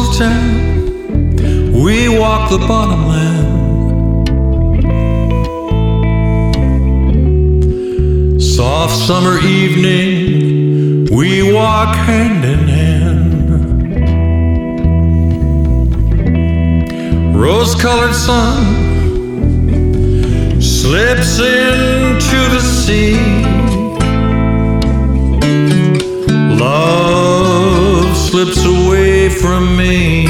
close to town, we walk the bottomland. Soft summer evening, we walk hand in hand. Rose-colored sun slips into the sea. Love slips away from me.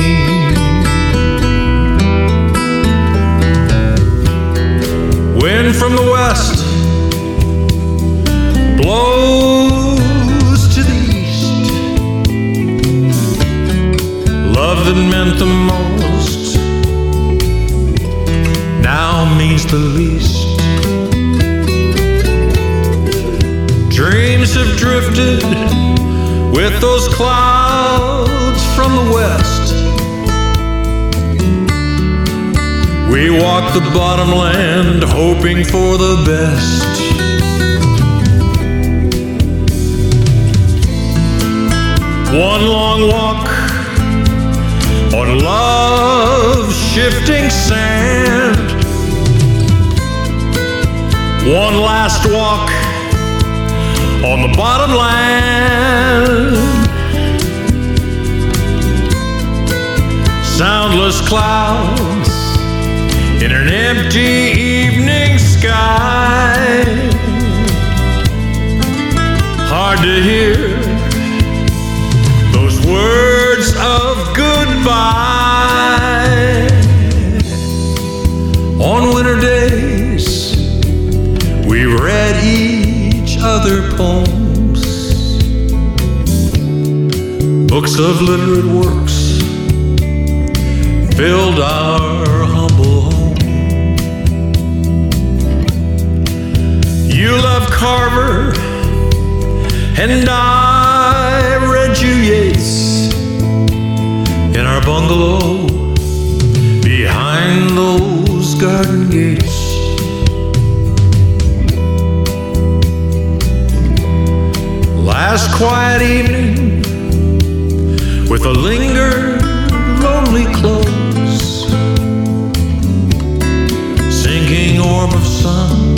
Wind from the west blows to the east. Love that meant the most now means the least. Dreams have drifted with those clouds from the west. We walk the bottomland hoping for the best. One long walk on love's shifting sand. One last walk on the bottomland. Soundless clouds in an empty evening sky. Hard to hear those words of goodbye. On winter days, we read each other poems, books of literate works filled our humble home. You love Carver and I read you Yeats in our bungalow behind those garden gates. Last quiet evening with a lingered lonely close, sinking orb of sun,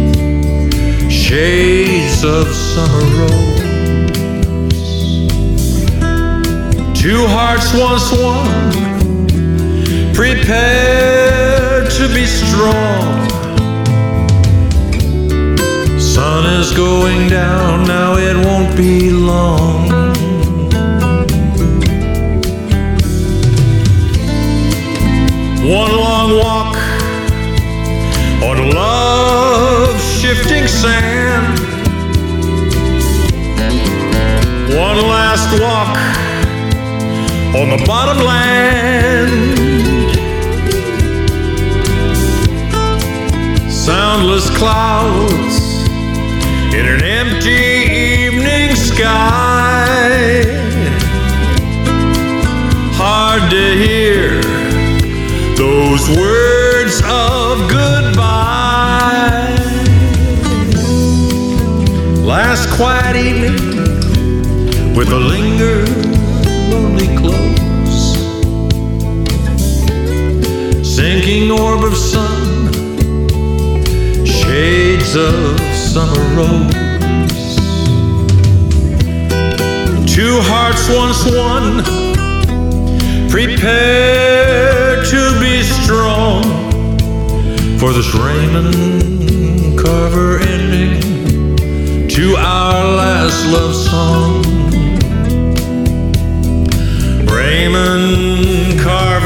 shades of summer rose. Two hearts once one, prepared to be strong. Sun is going down, now it won't be long. One long walk on love's shifting sand. One last walk on the bottomland. Soundless clouds in an empty evening sky. Hard to hear those words of goodbye. Last quiet evening with a lingered lonely close, sinking orb of sun, shades of summer rose. Two hearts once one, prepared to be strong for this Raymond Carver ending to our last love song. Raymond Carver